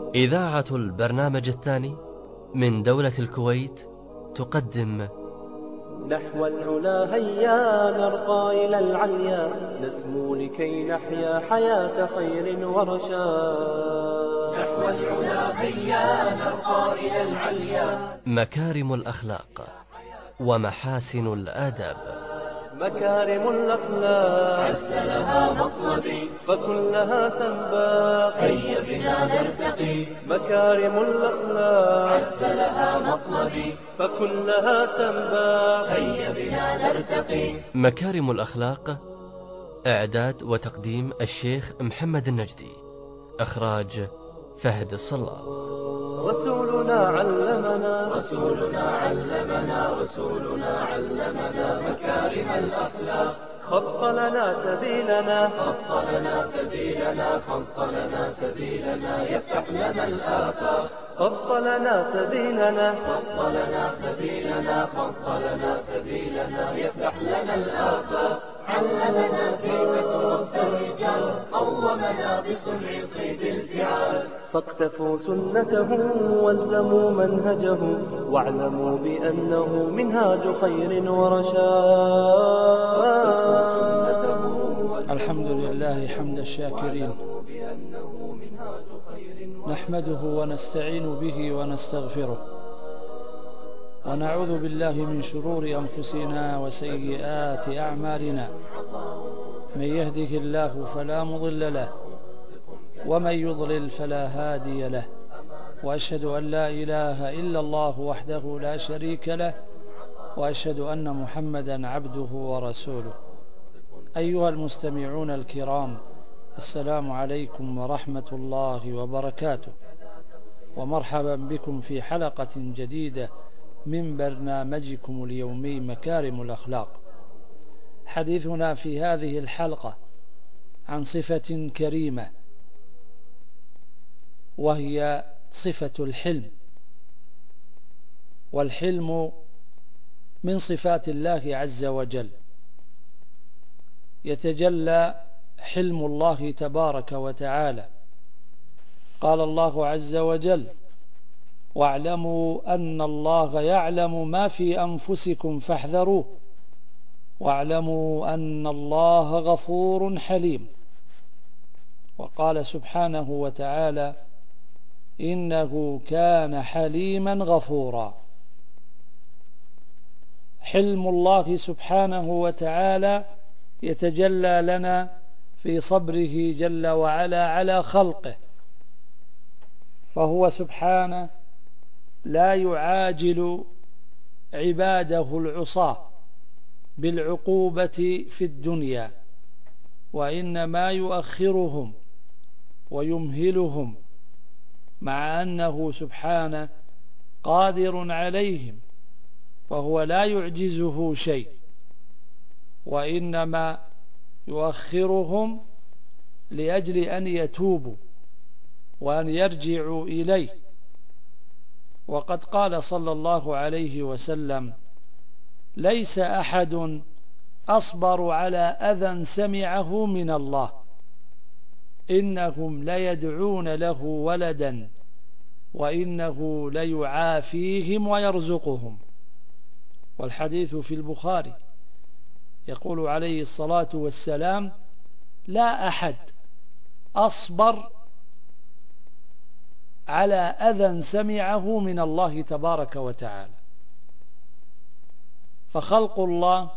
إذاعة البرنامج الثاني من دولة الكويت تقدم نحو العلا هيا نرقى إلى العليا نسمو لكي نحيا حياة خير ورشاد. نحو العلا هيا نرقى إلى العليا. مكارم الأخلاق ومحاسن الآداب. مكارم الأخلاق عز لها مطلبي فكلها سباق، هيا بنا نرتقي. مكارم الأخلاق عز لها مطلبي فكلها سباق، هيا بنا نرتقي. مكارم الأخلاق، إعداد وتقديم الشيخ محمد النجدي، إخراج فهد الصلال. رسولنا علمنا مكارم الأخلاق. خط لنا سبيلنا يفتح لنا الآفاق. خط لنا سبيلنا يفتح لنا الآفاق. علمنا كيف تربى الرجال، قومنا بصنع طيب الفعال. فاقتفوا سنته والزموا منهجه، واعلموا بأنه منهاج خير ورشاد. الحمد لله حمد الشاكرين، نحمده ونستعين به ونستغفره، ونعوذ بالله من شرور أنفسنا وسيئات أعمالنا. من يهده الله فلا مضل له، ومن يضلل فلا هادي له، وأشهد أن لا إله إلا الله وحده لا شريك له، وأشهد أن محمدا عبده ورسوله. أيها المستمعون الكرام، السلام عليكم ورحمة الله وبركاته، ومرحبا بكم في حلقة جديدة من برنامجكم اليومي مكارم الأخلاق. حديثنا في هذه الحلقة عن صفة كريمة، وهي صفة الحلم. والحلم من صفات الله عز وجل، يتجلى حلم الله تبارك وتعالى. قال الله عز وجل: واعلموا أن الله يعلم ما في أنفسكم فاحذروه، واعلموا أن الله غفور حليم. وقال سبحانه وتعالى: إنه كان حليما غفورا. حلم الله سبحانه وتعالى يتجلى لنا في صبره جل وعلا على خلقه، فهو سبحانه لا يعاجل عباده العصاة بالعقوبة في الدنيا، وإنما يؤخرهم ويمهلهم، مع أنه سبحانه قادر عليهم، فهو لا يعجزه شيء، وإنما يؤخرهم لأجل أن يتوبوا وأن يرجعوا إليه. وقد قال صلى الله عليه وسلم: ليس أحد أصبر على أذى سمعه من الله، إنهم ليدعون له ولدا وإنه ليعافيهم ويرزقهم. والحديث في البخاري، يقول عليه الصلاة والسلام: لا أحد أصبر على أذى سمعه من الله تبارك وتعالى. فخلق الله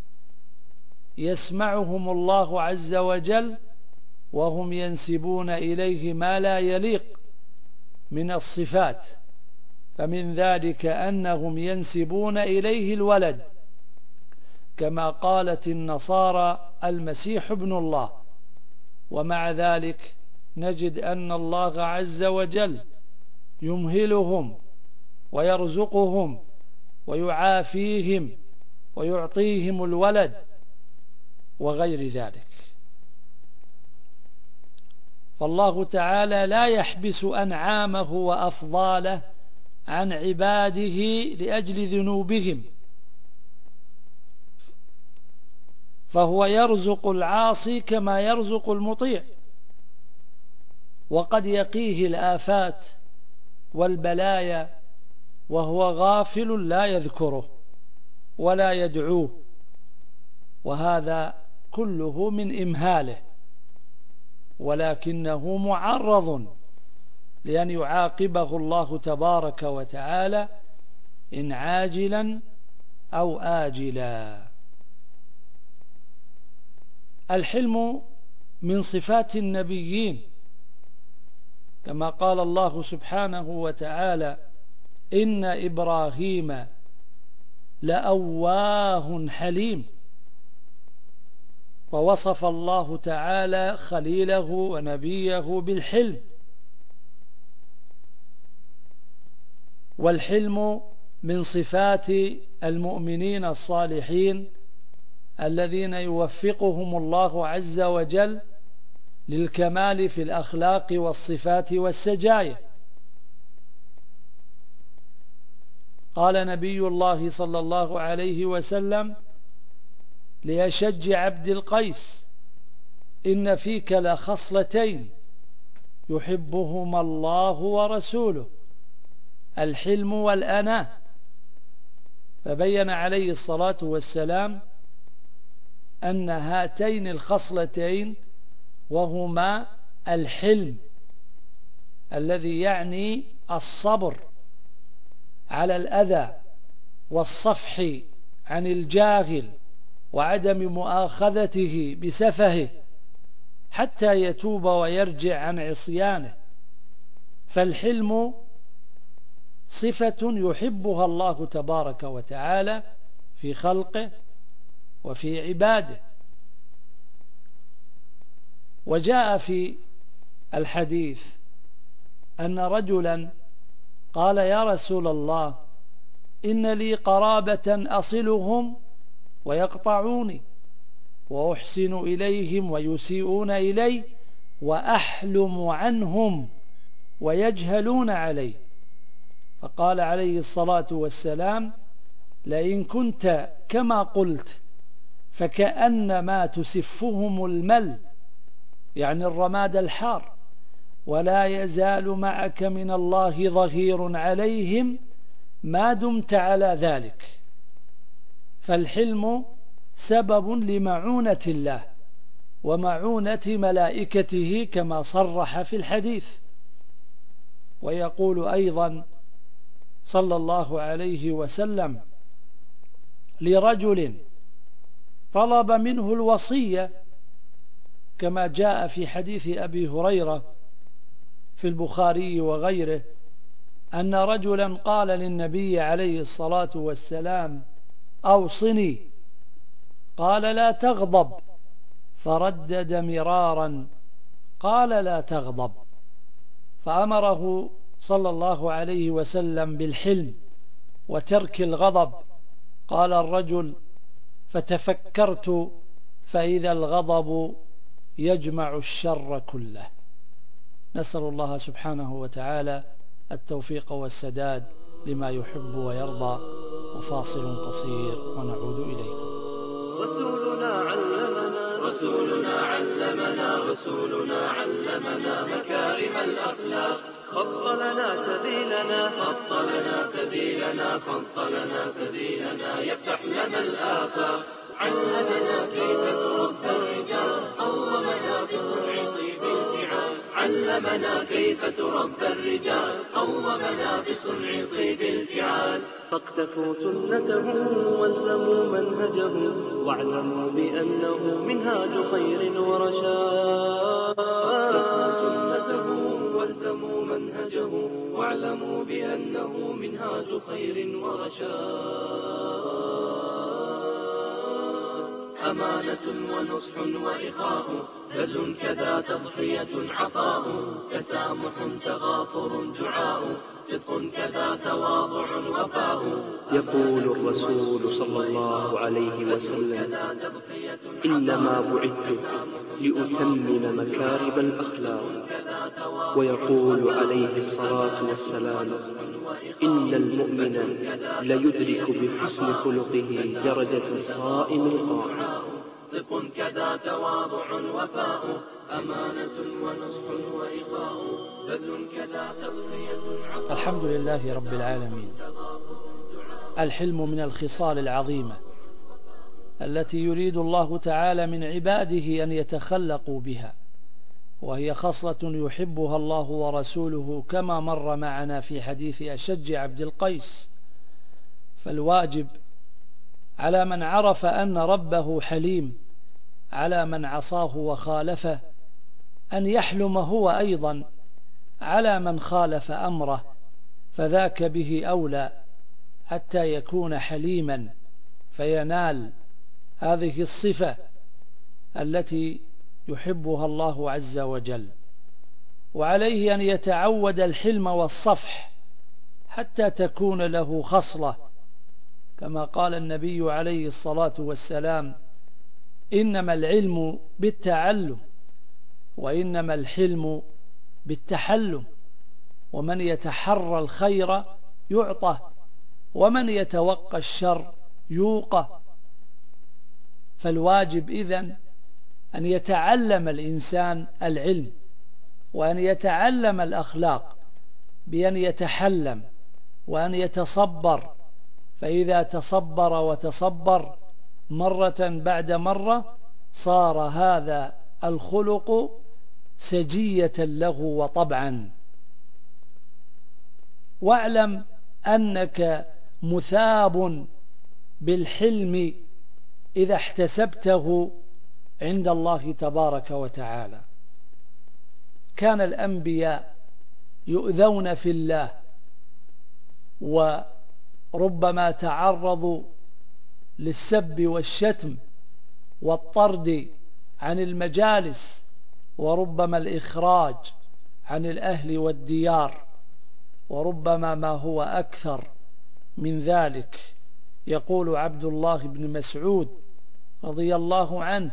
يسمعهم الله عز وجل وهم ينسبون إليه ما لا يليق من الصفات، فمن ذلك أنهم ينسبون إليه الولد، كما قالت النصارى المسيح ابن الله. ومع ذلك نجد أن الله عز وجل يمهلهم ويرزقهم ويعافيهم ويعطيهم الولد وغير ذلك. فالله تعالى لا يحبس أنعامه وأفضاله عن عباده لأجل ذنوبهم، فهو يرزق العاصي كما يرزق المطيع. وقد يقيه الآفات والبلايا وهو غافل لا يذكره ولا يدعوه، وهذا كله من إمهاله، ولكنه معرض لأن يعاقبه الله تبارك وتعالى إن عاجلا أو آجلا. الحلم من صفات النبيين، كما قال الله سبحانه وتعالى: إن إبراهيم لأواه حليم. ووصف الله تعالى خليله ونبيه بالحلم. والحلم من صفات المؤمنين الصالحين الذين يوفقهم الله عز وجل للكمال في الأخلاق والصفات والسجايا. قال نبي الله صلى الله عليه وسلم لأشج عبد القيس: إن فيك لخصلتين يحبهما الله ورسوله، الحلم والأناة. فبين عليه الصلاة والسلام أن هاتين الخصلتين وهما الحلم الذي يعني الصبر على الأذى والصفح عن الجاهل وعدم مؤاخذته بسفهه حتى يتوب ويرجع عن عصيانه. فالحلم صفة يحبها الله تبارك وتعالى في خلقه وفي عباده. وجاء في الحديث أن رجلا قال: يا رسول الله، إن لي قرابة أصلهم ويقطعوني، وأحسن إليهم ويسيئون إلي، وأحلم عنهم ويجهلون علي. فقال عليه الصلاة والسلام: لئن كنت كما قلت فكأنما تسفهم المل، يعني الرماد الحار، ولا يزال معك من الله ظهير عليهم ما دمت على ذلك. فالحلم سبب لمعونة الله ومعونة ملائكته كما صرح في الحديث. ويقول أيضا صلى الله عليه وسلم لرجل طلب منه الوصية، كما جاء في حديث أبي هريرة في البخاري وغيره، أن رجلا قال للنبي عليه الصلاة والسلام: أوصني. قال: لا تغضب. فردد مرارا قال: لا تغضب. فأمره صلى الله عليه وسلم بالحلم وترك الغضب. قال الرجل: فتفكرت فإذا الغضب يجمع الشر كله. نسأل الله سبحانه وتعالى التوفيق والسداد لما يحب ويرضى. وفاصل قصير ونعود إليكم. رسولنا علمنا مكارم الأخلاق، خط لنا سبيلنا يفتح لنا الآفاق. علمنا كيف تربى الرجال، قومنا بصنع طيب الفعال. علمنا كيف تربى الرجال، قومنا بصنع طيب الفعال. فاقتفوا سنته والزموا منهجه، واعلموا بأنه منهاج خير ورشاد. فاقتفوا سنته والزموا منهجه، واعلموا بأنه منهاج خير ورشاد. أمانة ونصح وإخاء، بذل كذا تضحية عطاء، تسامح تغافر دعاء، صدق كذا تواضع وفاء. يقول الرسول صلى الله عليه وسلم: إنما بعثت لأتمم مكارم الأخلاق. ويقول عليه الصلاة والسلام: إن المؤمن ليدرك بحسن خلقه درجة الصائم القائم. صدق كذا تواضع وفاء، أمانة ونصح وإخاء، الحمد لله رب العالمين. الحلم من الخصال العظيمة التي يريد الله تعالى من عباده أن يتخلقوا بها، وهي خصلة يحبها الله ورسوله كما مر معنا في حديث أشج عبد القيس. فالواجب على من عرف أن ربه حليم على من عصاه وخالفه أن يحلم هو أيضا على من خالف أمره، فذاك به أولى حتى يكون حليما فينال هذه الصفة التي يحبها الله عز وجل. وعليه أن يتعود الحلم والصفح حتى تكون له خصلة، كما قال النبي عليه الصلاة والسلام: إنما العلم بالتعلم وإنما الحلم بالتحلم، ومن يتحرى الخير يعطى ومن يتوقى الشر يوقى. فالواجب إذن أن يتعلم الإنسان العلم وأن يتعلم الأخلاق بأن يتحلم وأن يتصبر، فإذا تصبر وتصبر مرة بعد مرة صار هذا الخلق سجية له وطبعا. واعلم أنك مثاب بالحلم إذا احتسبته عند الله تبارك وتعالى. كان الأنبياء يؤذون في الله وربما تعرضوا للسب والشتم والطرد عن المجالس وربما الإخراج عن الأهل والديار، وربما ما هو أكثر من ذلك. يقول عبد الله بن مسعود رضي الله عنه: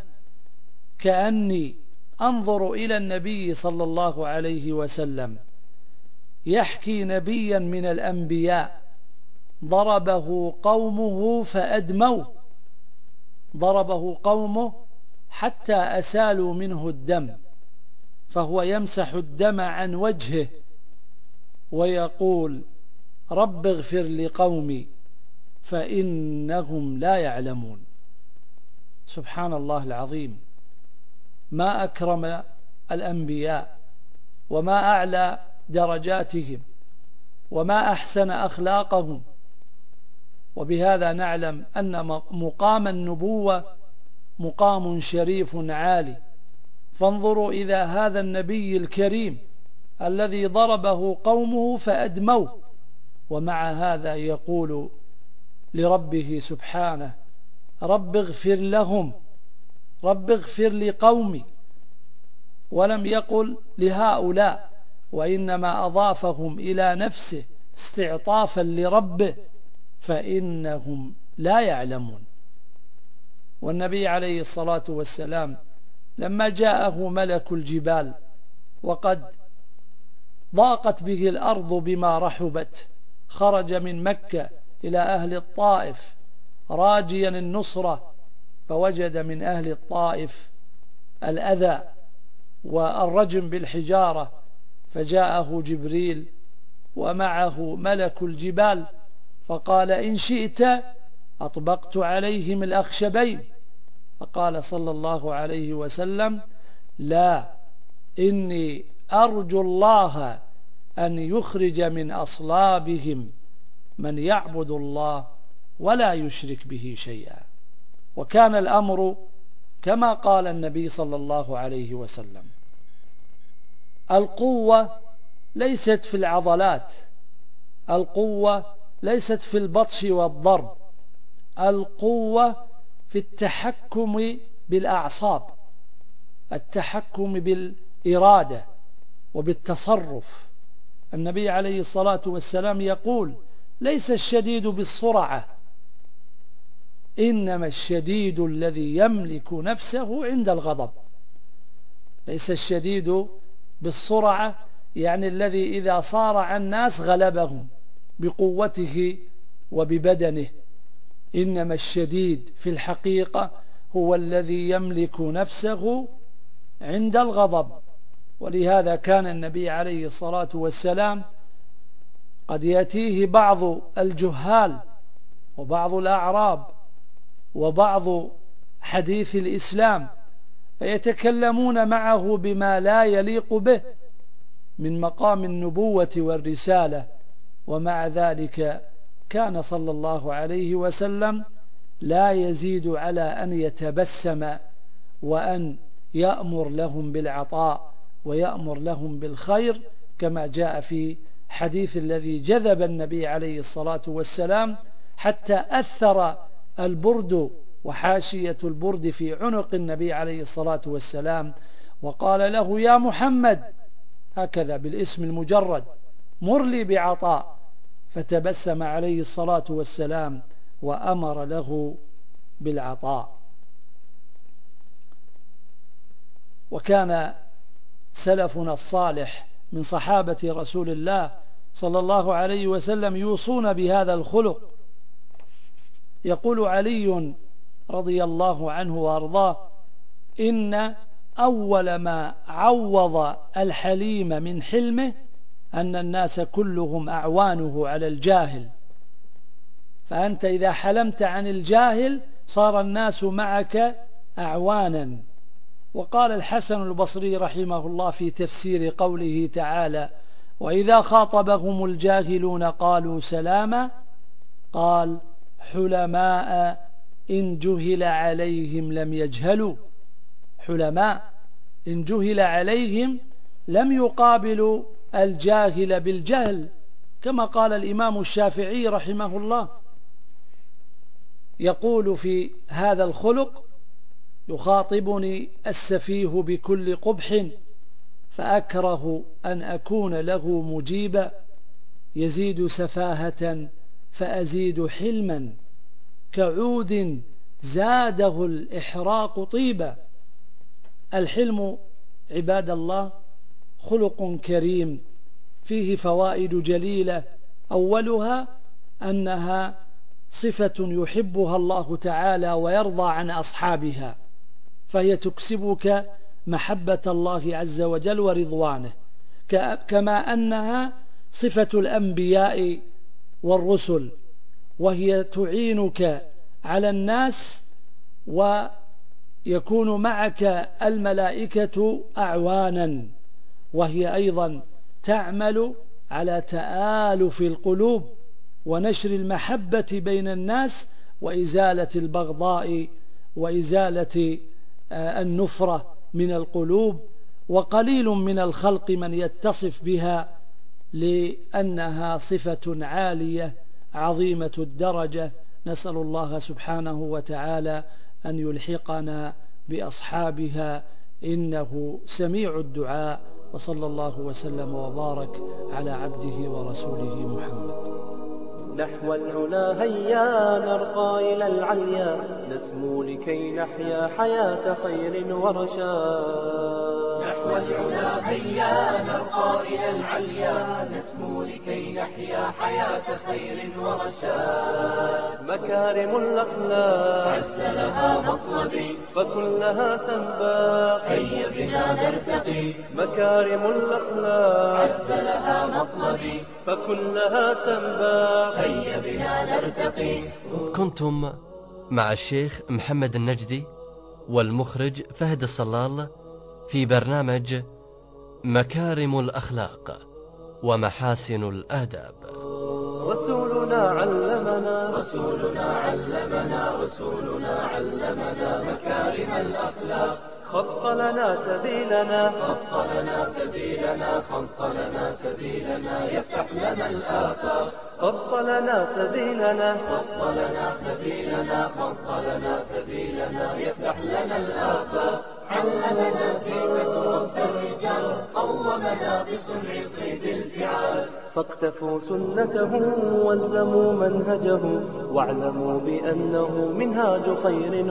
كأني أنظر إلى النبي صلى الله عليه وسلم يحكي نبيا من الأنبياء ضربه قومه فأدموا، ضربه قومه حتى أسالوا منه الدم، فهو يمسح الدم عن وجهه ويقول: رب اغفر لقومي فإنهم لا يعلمون. سبحان الله العظيم، ما أكرم الأنبياء وما أعلى درجاتهم وما أحسن أخلاقهم. وبهذا نعلم أن مقام النبوة مقام شريف عالي. فانظروا إلى هذا النبي الكريم الذي ضربه قومه فأدموا، ومع هذا يقول لربه سبحانه: رب اغفر لهم، رب اغفر لقومي. ولم يقل لهؤلاء، وإنما أضافهم إلى نفسه استعطافا لربه: فإنهم لا يعلمون. والنبي عليه الصلاة والسلام لما جاءه ملك الجبال وقد ضاقت به الأرض بما رحبت، خرج من مكة إلى أهل الطائف راجيا النصرة، فوجد من أهل الطائف الأذى والرجم بالحجارة، فجاءه جبريل ومعه ملك الجبال فقال: إن شئت أطبقت عليهم الأخشبين. فقال صلى الله عليه وسلم: لا، إني أرجو الله أن يخرج من أصلابهم من يعبد الله ولا يشرك به شيئا. وكان الأمر كما قال النبي صلى الله عليه وسلم: القوة ليست في العضلات، القوة ليست في البطش والضرب، القوة في التحكم بالأعصاب، التحكم بالإرادة وبالتصرف. النبي عليه الصلاة والسلام يقول: ليس الشديد بالسرعة، إنما الشديد الذي يملك نفسه عند الغضب. ليس الشديد بالسرعة يعني الذي إذا صارع الناس غلبهم بقوته وببدنه، إنما الشديد في الحقيقة هو الذي يملك نفسه عند الغضب. ولهذا كان النبي عليه الصلاة والسلام قد يأتيه بعض الجهال وبعض الأعراب وبعض حديث الإسلام فيتكلمون معه بما لا يليق به من مقام النبوة والرسالة، ومع ذلك كان صلى الله عليه وسلم لا يزيد على أن يتبسم وأن يأمر لهم بالعطاء ويأمر لهم بالخير، كما جاء في حديث الذي جذب النبي عليه الصلاة والسلام حتى أثر البرد وحاشية البرد في عنق النبي عليه الصلاة والسلام، وقال له: يا محمد، هكذا بالاسم المجرد، مر لي بعطاء، فتبسم عليه الصلاة والسلام وأمر له بالعطاء. وكان سلفنا الصالح من صحابة رسول الله صلى الله عليه وسلم يوصون بهذا الخلق. يقول علي رضي الله عنه وارضاه: إن أول ما عوض الحليم من حلمه أن الناس كلهم أعوانه على الجاهل، فأنت إذا حلمت عن الجاهل صار الناس معك أعوانا. وقال الحسن البصري رحمه الله في تفسير قوله تعالى: وإذا خاطبهم الجاهلون قالوا سلاما، قال: حلماء إن جهل عليهم لم يجهلوا. حلماء إن جهل عليهم لم يقابلوا الجاهل بالجهل، كما قال الإمام الشافعي رحمه الله، يقول في هذا الخلق: يخاطبني السفيه بكل قبح فأكره أن أكون له مجيبا، يزيد سفاهة فأزيد حلما، كعود زاده الإحراق طيبا. الحلم عباد الله خلق كريم فيه فوائد جليلة، أولها أنها صفة يحبها الله تعالى ويرضى عن أصحابها، فهي تكسبك محبة الله عز وجل ورضوانه، كما أنها صفة الأنبياء والرسل، وهي تعينك على الناس، ويكون معك الملائكة أعوانا، وهي أيضا تعمل على تآلف القلوب ونشر المحبة بين الناس وإزالة البغضاء وإزالة النفرة من القلوب. وقليل من الخلق من يتصف بها، لأنها صفة عالية عظيمة الدرجة. نسأل الله سبحانه وتعالى أن يلحقنا بأصحابها، إنه سميع الدعاء. وصلى الله وسلم وبارك على عبده ورسوله محمد. نحو العلا هيا نرقى إلى العليا، نسمو لكي نحيا حياة خير ورشاد. نحو العلا هيا نرقى إلى العليا، نسمو لكي نحيا حياة خير ورشاد. مكارم الأخلاق عز لها مطلبي فكلها سنباق، هيا بنا نرتقي. مكارم الأخلاق عز لها مطلبي فكلها سنباق، هيا بنا نرتقي. كنتم مع الشيخ محمد النجدي والمخرج فهد الصلال في برنامج مكارم الأخلاق ومحاسن الآداب. رسولنا علمنا مكارم الأخلاق، خط لنا سبيلنا يفتح لنا الآفاق. خط لنا سبيلنا يفتح لنا الآفاق. علمنا كيف تربى الرجال، قومنا بصنع طيب الفعال. فاقتفوا سنته والزموا منهجه، واعلموا بأنه منهاج خير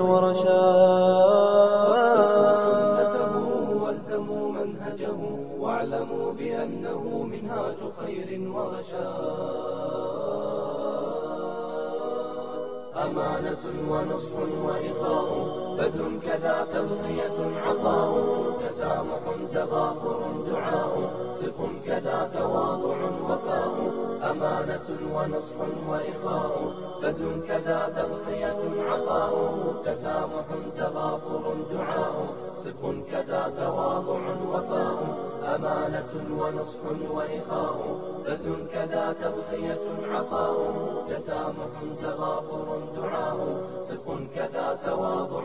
ورشاد. أمانة ونصح وإخاء، بذل كذا تضحية عطاء، تسامح تغافر دعاء، صدق كذا تواضع وفاء. أمانة ونصح وإخاء، بذل كذا تضحية عطاء، تسامح تغافر دعاء، صدق كذا تواضع وفاء. أمانة ونصح وإخاء، بذل كذا تضحية عطاء، تسامح تغافر دعاء، صدق كذا تواضع